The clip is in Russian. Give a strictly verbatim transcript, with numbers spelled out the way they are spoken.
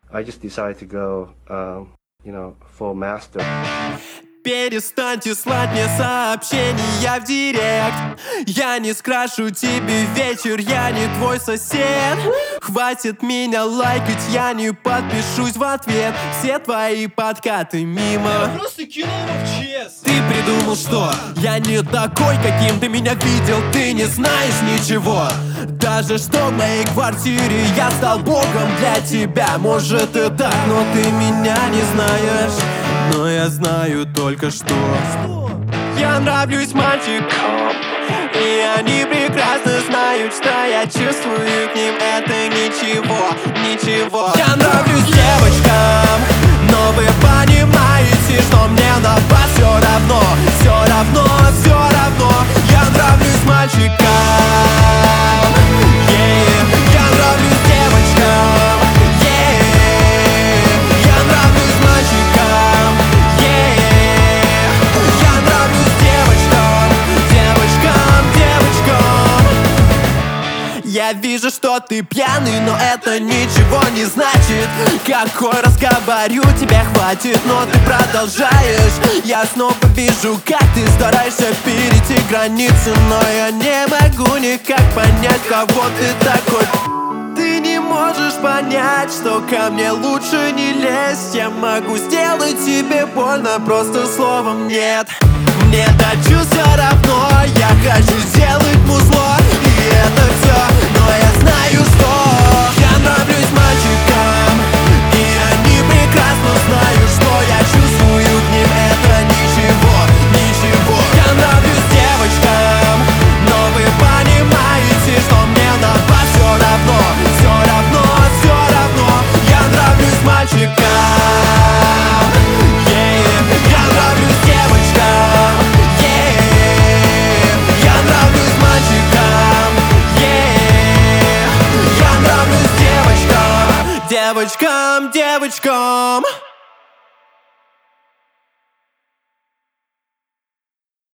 I just decided to go, um, you know, full master. Перестаньте слать мне сообщения в директ. Я не скрашу тебе вечер, я не твой сосед. Хватит меня лайкать, я не подпишусь в ответ. Все твои подкаты мимо. Я просто кинул его в чес. Ты придумал, что я не такой, каким ты меня видел. Ты не знаешь ничего. Даже что в моей квартире я стал богом для тебя. Может и так, но ты меня не знаешь. Но я знаю только что я нравлюсь мальчикам, и они прекрасно знают, что я чувствую к ним. Это ничего, ничего. Я нравлюсь девочкам, но вы понимаете, что мне на вас все равно. Все равно, все равно. Я нравлюсь мальчикам, yeah. Я нравлюсь девочкам, yeah. Я нравлюсь мальчикам, yeah. Я нравлюсь девочкам, девочкам, девочкам. Я вижу, что ты пьяный, но это ничего не значит. Какой раз говорю, тебе хватит, но ты продолжаешь. Я снова вижу, как ты стараешься перейти границы, но я не могу никак понять, кого ты такой. Ты не можешь понять, что ко мне лучше не лезть. Я могу сделать тебе больно просто словом нет. Мне до чувств все равно, я хочу сделать музло, и это все, но я знаю, что я нравлюсь мальчикам, и они прекрасно знают, что я чувствую к ним. Это ничего, ничего. Я нравлюсь девочкам, но вы понимаете, что мне на вас все равно. Все равно, все равно. Я нравлюсь мальчикам, yeah. Я нравлюсь девочкам, yeah. Я нравлюсь мальчикам, yeah. Я нравлюсь девочкам, девочкам, девочкам.